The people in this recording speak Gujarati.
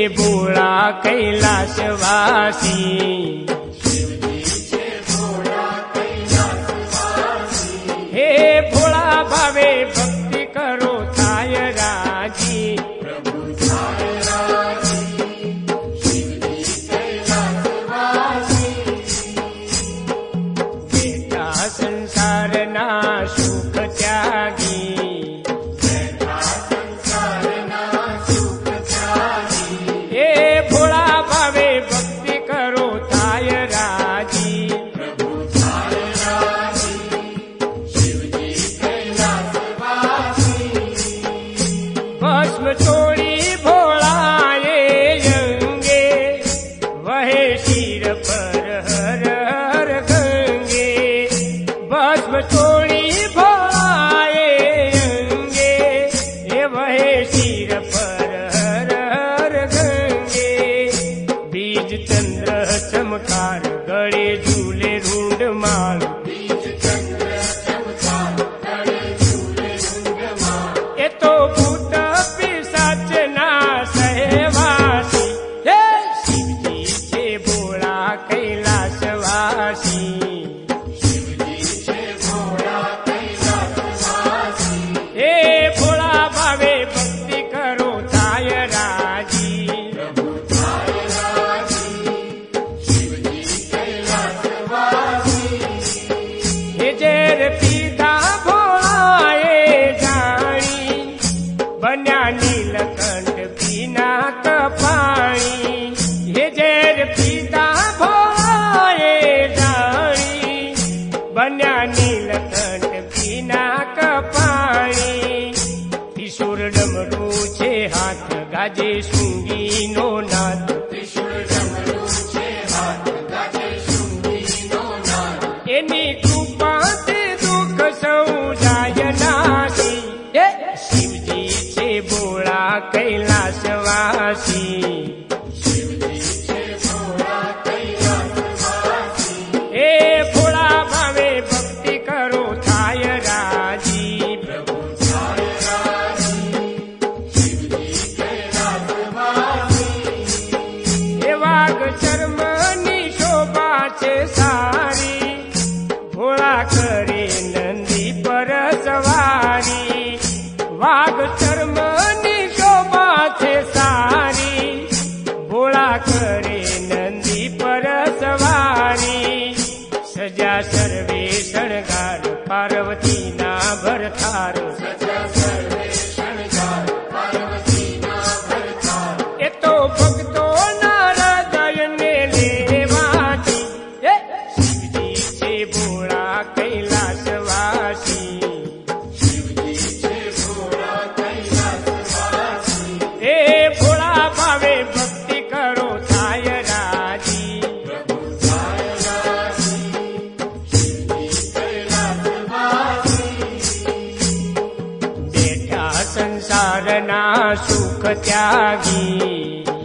ભોળા કૈલાસવાસી। હે ભોળા ભાવે ભક્તિ કરો થાય રાજી। બેઠા સંસારના સુખ ત્યાગી। હે ભોળા ભાવે ભક્તિ કરો થાય રાજી। ભસ્મ ચોળી ભોળાએ અંગે વહે શિર પર હર હર ગંગે। ભસ્મ ચોળી ભોળાએ અંગે એ વહે શિર પર હર હર ગંગે। બીજ ચંદ્ર ચમકાર ગળે ઝૂલે રૂંડ માળ। એ તો ભૂત પિશાચના સહેવાસી। હે શિવજી છે ભોળા કૈલાસવાસી। હે ભોળા ભાવે ભક્તિ કરો થાય રાજી। હે ઝેર પીધા ભોળાએ જાણી બન્યા નીલકંઠ પીના કપાણી। હે ઝેર પીધા ભોળાએ જાણી બન્યા નીલકંઠ પીના કપાણી। ત્રિશુળ ડમરું છે હાથ ગાજે શૃંગીનો નાદ। એની કૃપાથી દુઃખ સૌ જાય નાશી। હે શિવજી છે ભોળા કૈલાસવાસી। હે ભોળા ભાવે ભક્તિ કરો થાય રાજી। હે વાઘ ચર્મની શોભા છે સારી ભોળા કરે નંદી પર સવારી। વાઘ ચર્મની શોભા છે સારી ભોળા કરે નંદી પર સવારી। સજા સર્વે શણગાર પાર્વતીના ભરથાર। એ તો ભક્તોના હૃદયને લેવાથી। હે શિવજી છે ભોળા કૈલાસવાસી। હે ભોળા ભાવે ભક્તિ કરો થાય રાજી। બેઠા સંસારના સુખ ત્યાગી।